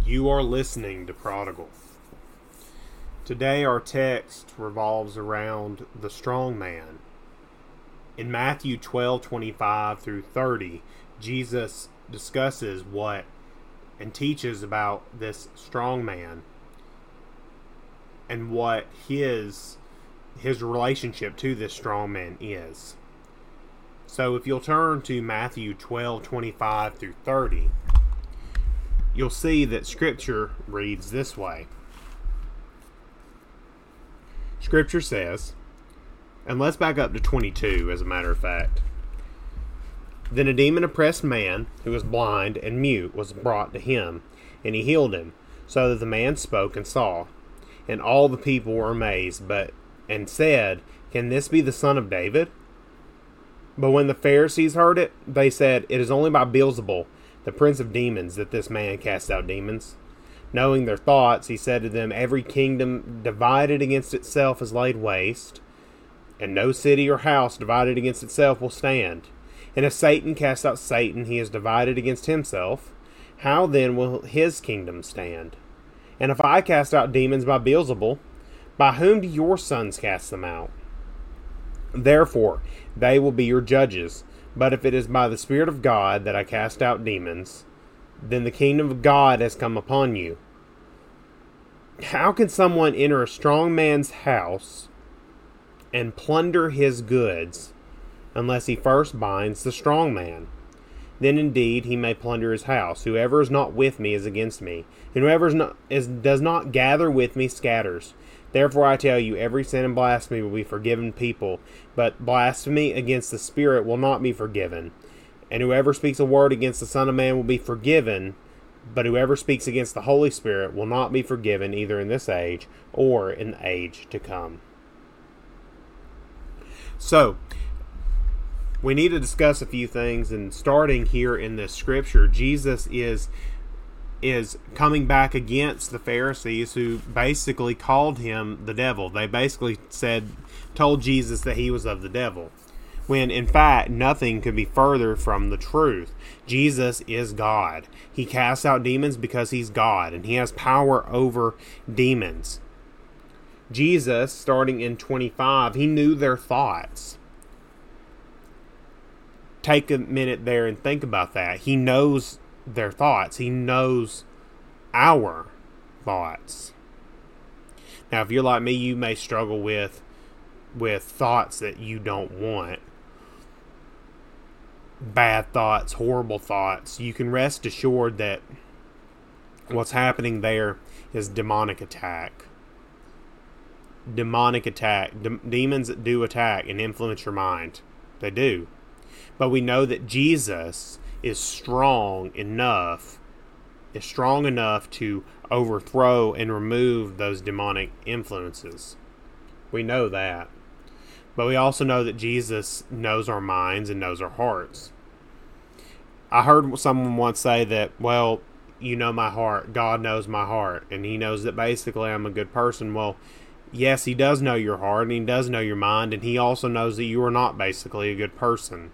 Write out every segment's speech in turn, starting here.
You are listening to Prodigal. Today our text revolves around the strong man. In Matthew 12:25 through 30, Jesus discusses what and teaches about this strong man and what his relationship to this strong man is. So if you'll turn to Matthew 12:25 through 30, you'll see that Scripture reads this way. Scripture says, and let's back up to 22 as a matter of fact. Then a demon-oppressed man who was blind and mute was brought to him, and he healed him, so that the man spoke and saw. And all the people were amazed, and said, "Can this be the son of David?" But when the Pharisees heard it, they said, "It is only by Beelzebul, the prince of demons, that this man casts out demons." Knowing their thoughts, he said to them, "Every kingdom divided against itself is laid waste, and no city or house divided against itself will stand. And if Satan casts out Satan, he is divided against himself. How then will his kingdom stand? And if I cast out demons by Beelzebul, by whom do your sons cast them out? Therefore, they will be your judges. But if it is by the Spirit of God that I cast out demons, then the kingdom of God has come upon you. How can someone enter a strong man's house and plunder his goods unless he first binds the strong man? Then indeed he may plunder his house. Whoever is not with me is against me, and whoever does not gather with me scatters. Therefore I tell you, every sin and blasphemy will be forgiven people, but blasphemy against the Spirit will not be forgiven. And whoever speaks a word against the Son of Man will be forgiven, but whoever speaks against the Holy Spirit will not be forgiven, either in this age or in the age to come. So, we need to discuss a few things, and starting here in this scripture, Jesus is coming back against the Pharisees, who basically called him the devil. They basically told Jesus that he was of the devil, when in fact nothing could be further from the truth. Jesus is God. He casts out demons because he's God, and he has power over demons. Jesus, starting in 25, he knew their thoughts. Take a minute there and think about that. He knows their thoughts. He knows our thoughts. Now, if you're like me, you may struggle with thoughts that you don't want. Bad thoughts, horrible thoughts. You can rest assured that what's happening there is demonic attack. Demonic attack. Demons do attack and influence your mind. They do. But we know that Jesus is strong enough to overthrow and remove those demonic influences. We know that. But we also know that Jesus knows our minds and knows our hearts. I heard someone once say that, well, you know my heart, God knows my heart, and he knows that basically I'm a good person. Well, yes, he does know your heart, and he does know your mind, and he also knows that you are not basically a good person.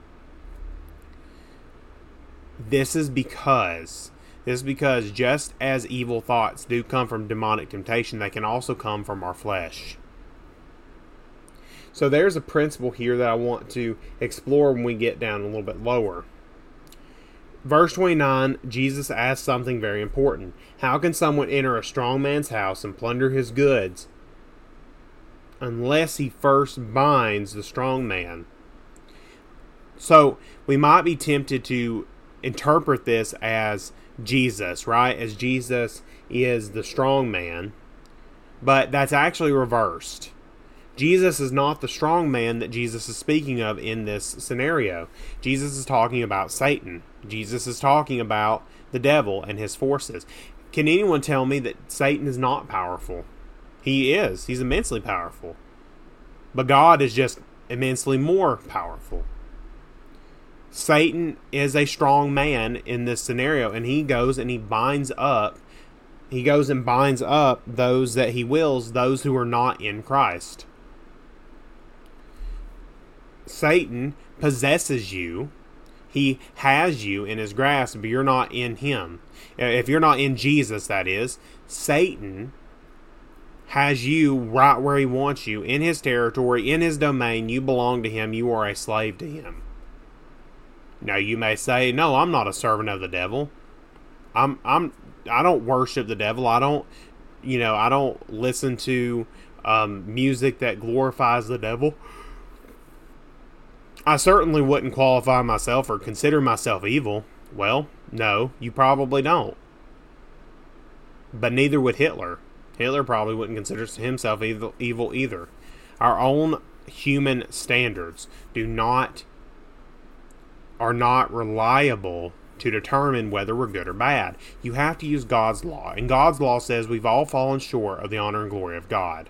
This is because just as evil thoughts do come from demonic temptation, they can also come from our flesh. So there's a principle here that I want to explore when we get down a little bit lower. Verse 29, Jesus asks something very important. How can someone enter a strong man's house and plunder his goods unless he first binds the strong man? So we might be tempted to interpret this as Jesus, right? As Jesus is the strong man. But that's actually reversed. Jesus is not the strong man that Jesus is speaking of in this scenario. Jesus is talking about Satan. Jesus is talking about the devil and his forces. Can anyone tell me that Satan is not powerful? He is. He's immensely powerful. But God is just immensely more powerful. Satan is a strong man in this scenario, and he goes and binds up those that he wills, those who are not in Christ. Satan possesses you. He has you in his grasp, but you're not in him. If you're not in Jesus, that is, Satan has you right where he wants you, in his territory, in his domain. You belong to him. You are a slave to him. Now you may say, no, I'm not a servant of the devil. I don't worship the devil. I don't listen to music that glorifies the devil. I certainly wouldn't qualify myself or consider myself evil. Well, no, you probably don't. But neither would Hitler. Hitler probably wouldn't consider himself evil either. Our own human standards are not reliable to determine whether we're good or bad. You have to use God's law. And God's law says we've all fallen short of the honor and glory of God.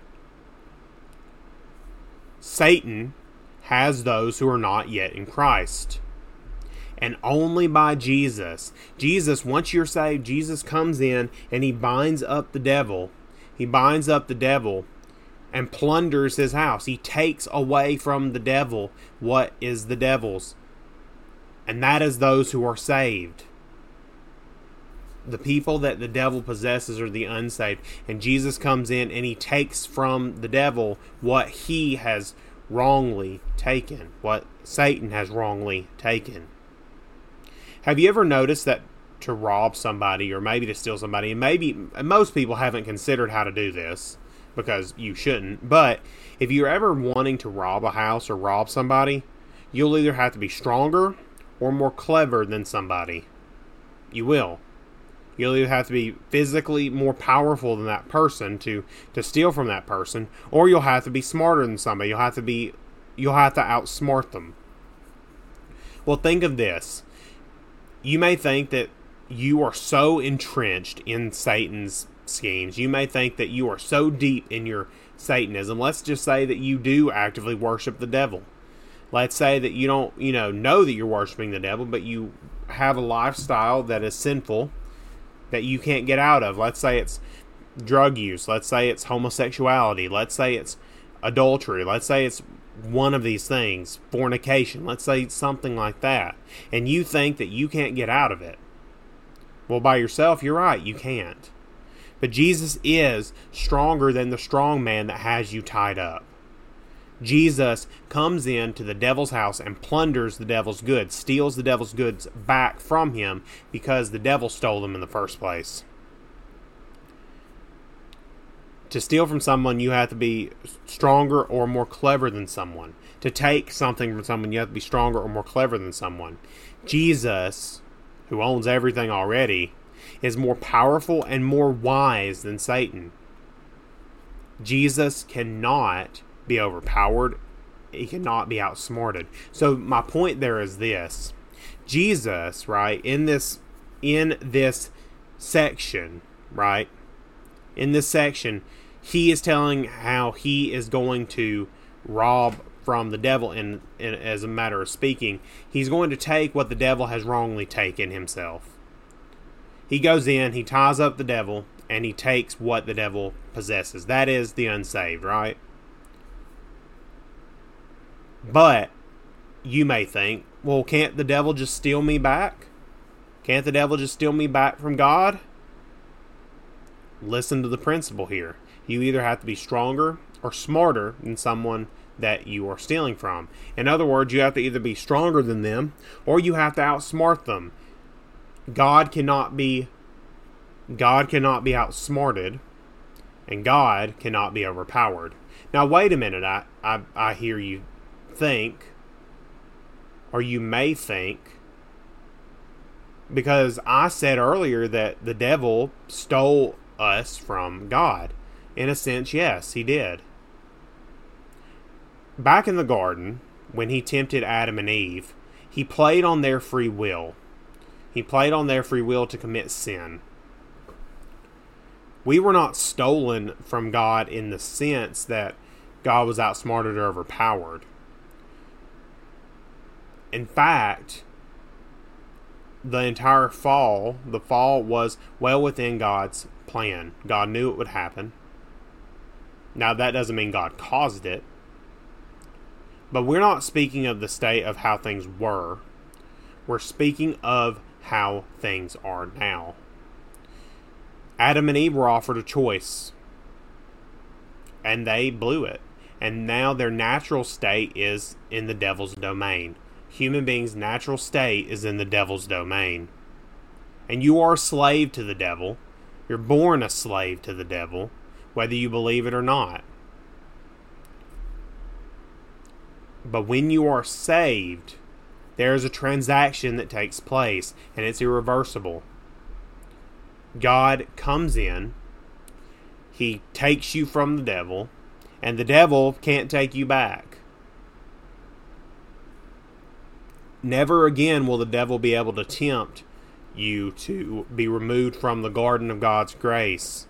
Satan has those who are not yet in Christ. And only by Jesus, once you're saved, Jesus comes in and he binds up the devil. He binds up the devil and plunders his house. He takes away from the devil what is the devil's. And that is those who are saved. The people that the devil possesses are the unsaved. And Jesus comes in and he takes from the devil what he has wrongly taken. What Satan has wrongly taken. Have you ever noticed that to rob somebody, or maybe to steal somebody, and most people haven't considered how to do this, because you shouldn't, but if you're ever wanting to rob a house or rob somebody, you'll either have to be stronger or more clever than somebody. You will. You'll either have to be physically more powerful than that person to steal from that person, or you'll have to be smarter than somebody. You'll have to outsmart them. Well, think of this. You may think that you are so entrenched in Satan's schemes. You may think that you are so deep in your Satanism. Let's just say that you do actively worship the devil. Let's say that you don't, know that you're worshiping the devil, but you have a lifestyle that is sinful that you can't get out of. Let's say it's drug use. Let's say it's homosexuality. Let's say it's adultery. Let's say it's one of these things, fornication. Let's say it's something like that. And you think that you can't get out of it. Well, by yourself, you're right, you can't. But Jesus is stronger than the strong man that has you tied up. Jesus comes into the devil's house and plunders the devil's goods, steals the devil's goods back from him because the devil stole them in the first place. To steal from someone, you have to be stronger or more clever than someone. To take something from someone, you have to be stronger or more clever than someone. Jesus, who owns everything already, is more powerful and more wise than Satan. Jesus cannot be overpowered. He cannot be outsmarted. So my point there is this. Jesus, right, in this section, right, in this section, he is telling how he is going to rob from the devil, and as a matter of speaking, he's going to take what the devil has wrongly taken himself. He goes in, he ties up the devil, and he takes what the devil possesses. That is the unsaved, right? But you may think, well, can't the devil just steal me back? Can't the devil just steal me back from God? Listen to the principle here. You either have to be stronger or smarter than someone that you are stealing from. In other words, you have to either be stronger than them or you have to outsmart them. God cannot be outsmarted, and God cannot be overpowered. Now, wait a minute. I hear you think, or you may think, because I said earlier that the devil stole us from God. In a sense, yes, he did. Back in the garden, when he tempted Adam and Eve, he played on their free will. He played on their free will to commit sin. We were not stolen from God in the sense that God was outsmarted or overpowered. In fact, the entire fall, was well within God's plan. God knew it would happen. Now, that doesn't mean God caused it. But we're not speaking of the state of how things were. We're speaking of how things are now. Adam and Eve were offered a choice, and they blew it. And now their natural state is in the devil's domain. Human beings' natural state is in the devil's domain. And you are a slave to the devil. You're born a slave to the devil, whether you believe it or not. But when you are saved, there is a transaction that takes place, and it's irreversible. God comes in, He takes you from the devil, and the devil can't take you back. Never again will the devil be able to tempt you to be removed from the garden of God's grace.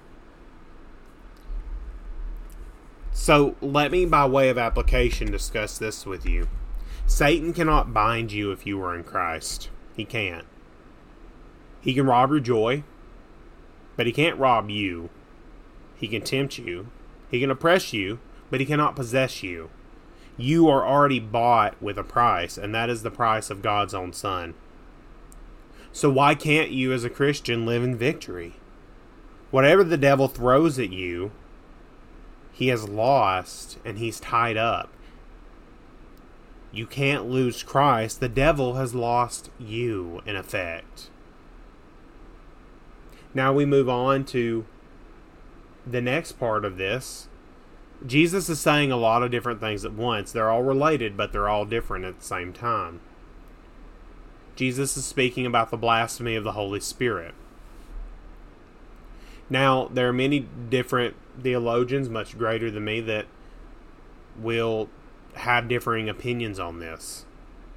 So let me, by way of application, discuss this with you. Satan cannot bind you if you are in Christ. He can't. He can rob your joy, but he can't rob you. He can tempt you. He can oppress you, but he cannot possess you. You are already bought with a price, and that is the price of God's own Son. So why can't you as a Christian live in victory? Whatever the devil throws at you, he has lost and he's tied up. You can't lose Christ. The devil has lost you, in effect. Now we move on to the next part of this. Jesus is saying a lot of different things at once. They're all related, but they're all different at the same time. Jesus is speaking about the blasphemy of the Holy Spirit. Now, there are many different theologians, much greater than me, that will have differing opinions on this.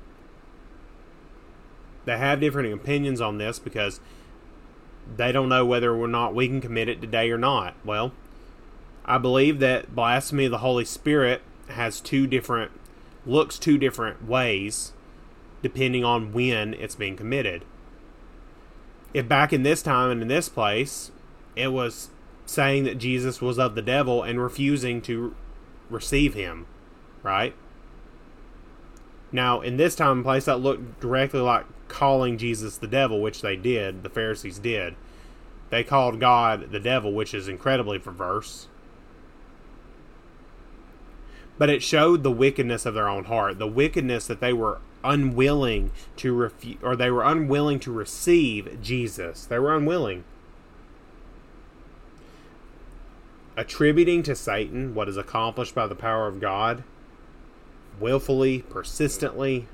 They have different opinions on this because they don't know whether or not we can commit it today or not. Well, I believe that blasphemy of the Holy Spirit has looks two different ways depending on when it's being committed. If back in this time and in this place, it was saying that Jesus was of the devil and refusing to receive him, right? Now, in this time and place, that looked directly like calling Jesus the devil, which they did, the Pharisees did. They called God the devil, which is incredibly perverse. But it showed the wickedness of their own heart, the wickedness that they were unwilling to they were unwilling to receive Jesus. They were unwilling. Attributing to Satan what is accomplished by the power of God, willfully, persistently.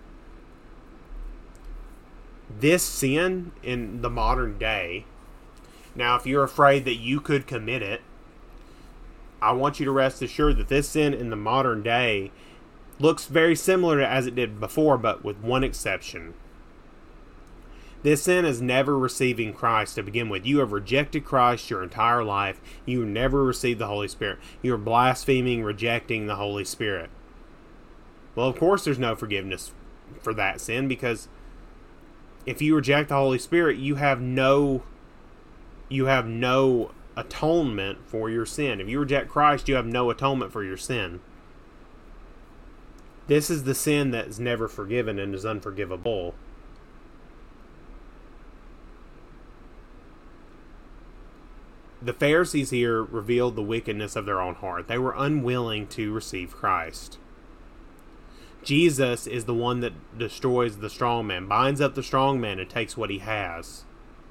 This sin in the modern day, now if you're afraid that you could commit it, I want you to rest assured that this sin in the modern day looks very similar to as it did before, but with one exception. This sin is never receiving Christ to begin with. You have rejected Christ your entire life. You never received the Holy Spirit. You are blaspheming, rejecting the Holy Spirit. Well, of course there's no forgiveness for that sin, because if you reject the Holy Spirit, you have no atonement for your sin. If you reject Christ, you have no atonement for your sin. This is the sin that is never forgiven and is unforgivable. The Pharisees here revealed the wickedness of their own heart. They were unwilling to receive Christ. Jesus is the one that destroys the strong man, binds up the strong man, and takes what he has.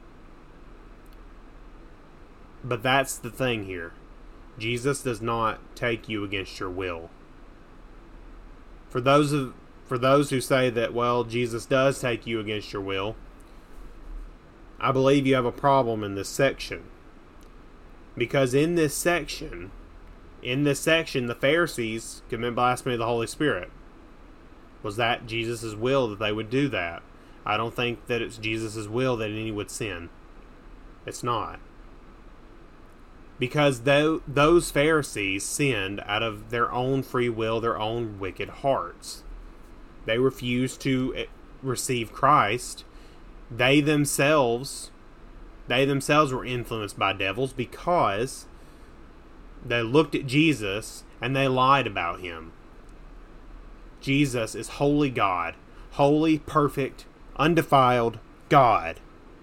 But that's the thing here. Jesus does not take you against your will. For those who say that, well, Jesus does take you against your will, I believe you have a problem in this section. Because in this section, the Pharisees commit blasphemy of the Holy Spirit. Was that Jesus' will that they would do that? I don't think that it's Jesus' will that any would sin. It's not. Because those Pharisees sinned out of their own free will, their own wicked hearts. They refused to receive Christ. They themselves were influenced by devils because they looked at Jesus and they lied about him. Jesus is holy God, holy, perfect, undefiled God.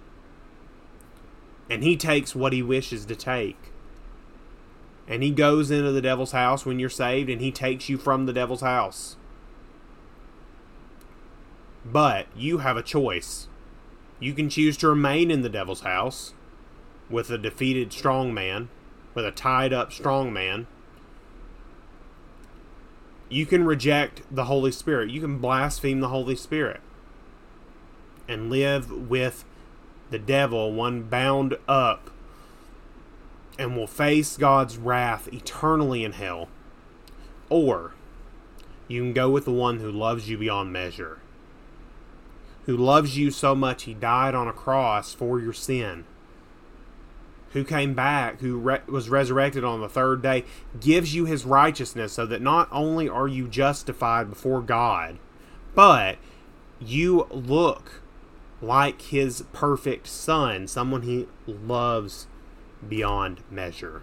And he takes what he wishes to take. And he goes into the devil's house when you're saved, and he takes you from the devil's house. But you have a choice. You can choose to remain in the devil's house with a defeated strong man, with a tied up strong man. You can reject the Holy Spirit. You can blaspheme the Holy Spirit and live with the devil, one bound up, and will face God's wrath eternally in hell. Or you can go with the one who loves you beyond measure, who loves you so much he died on a cross for your sin, who came back, who was resurrected on the third day, gives you his righteousness so that not only are you justified before God, but you look like his perfect son, someone he loves beyond measure.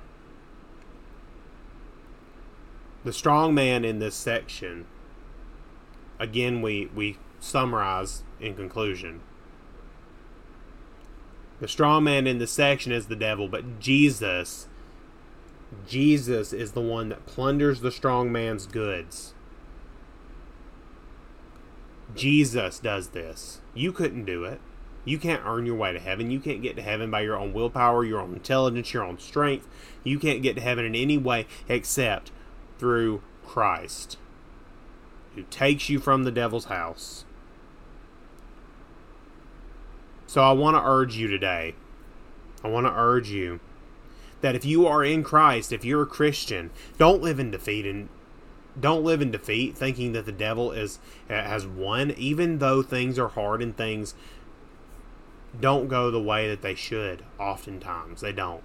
The strong man in this section, again, we summarize in conclusion. The strong man in this section is the devil, but Jesus is the one that plunders the strong man's goods. Jesus does this. You couldn't do it. You can't earn your way to heaven. You can't get to heaven by your own willpower, your own intelligence, your own strength. You can't get to heaven in any way except through Christ, who takes you from the devil's house. So I want to urge you today, that if you are in Christ, if you're a Christian, don't live in defeat, and don't live in defeat thinking that the devil has won, even though things are hard and things don't go the way that they should. Oftentimes they don't.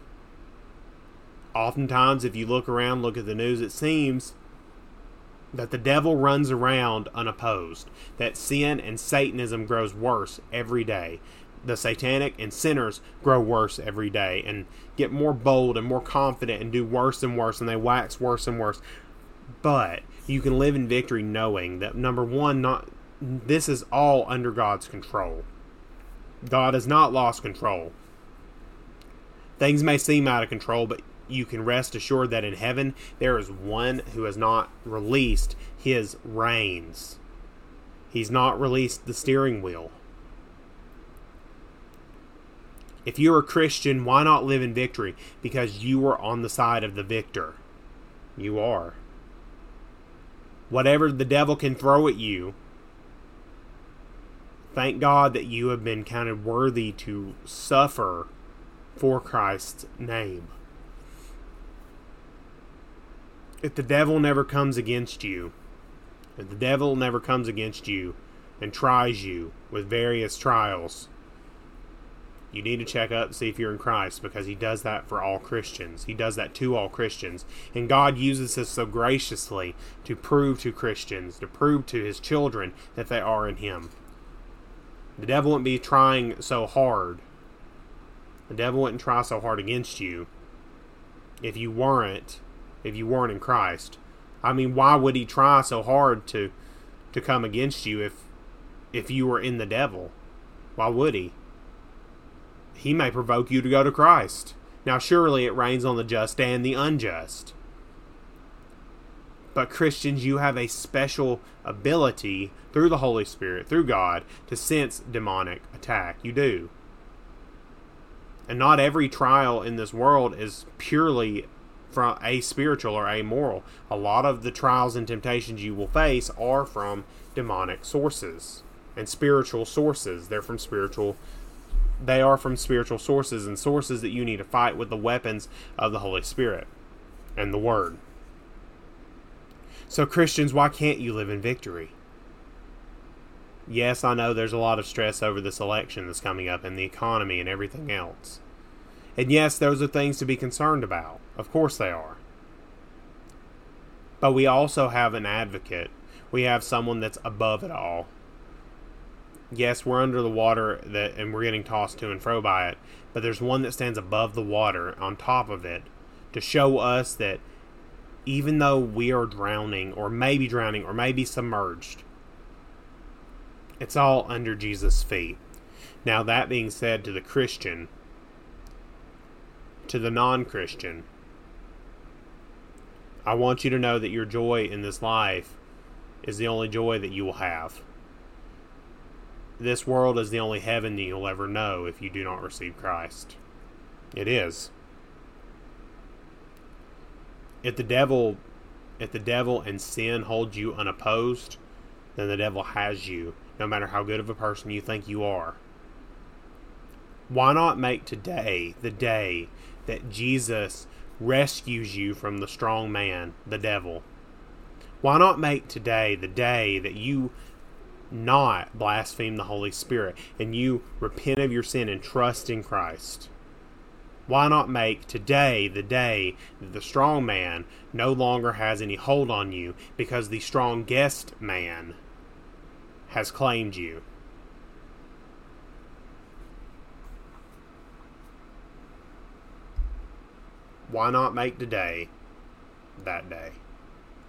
Oftentimes, if you look around, look at the news, it seems that the devil runs around unopposed, that sin and Satanism grows worse every day. The satanic and sinners grow worse every day and get more bold and more confident and do worse and worse, and they wax worse and worse. But you can live in victory knowing that, number one, this is all under God's control. God has not lost control. Things may seem out of control, but you can rest assured that in heaven there is one who has not released his reins. He's not released the steering wheel. If you're a Christian, why not live in victory? Because you are on the side of the victor. You are. Whatever the devil can throw at you, thank God that you have been counted worthy to suffer for Christ's name. If the devil never comes against you, and tries you with various trials, you need to check up to see if you're in Christ, because he does that for all Christians. He does that to all Christians. And God uses this so graciously to prove to Christians, to prove to his children that they are in him. The devil wouldn't be trying so hard. The devil wouldn't try so hard against you if you weren't in Christ. I mean, why would he try so hard to come against you if you were in the devil? Why would he? He may provoke you to go to Christ. Now, surely it rains on the just and the unjust. But Christians, you have a special ability through the Holy Spirit, through God, to sense demonic attack. You do. And not every trial in this world is purely from spiritual or amoral. A lot of the trials and temptations you will face are from demonic sources and spiritual sources. They are from spiritual sources, and sources that you need to fight with the weapons of the Holy Spirit and the Word. So Christians, why can't you live in victory? Yes, I know there's a lot of stress over this election that's coming up and the economy and everything else. And yes, those are things to be concerned about. Of course they are. But we also have an advocate. We have someone that's above it all. Yes, we're under the water and we're getting tossed to and fro by it, but there's one that stands above the water, on top of it, to show us that even though we are drowning or maybe submerged, It's all under Jesus' feet. Now, that being said, to the Christian, to the non-Christian, I want you to know that your joy in this life is the only joy that you will have. This world is the only heaven that you'll ever know if you do not receive Christ. It is. If the devil and sin hold you unopposed, then the devil has you, no matter how good of a person you think you are. Why not make today the day that Jesus rescues you from the strong man, the devil? Why not make today the day that you not blaspheme the Holy Spirit and you repent of your sin and trust in Christ? Why not make today the day that the strong man no longer has any hold on you because the strongest man has claimed you? Why not make today that day?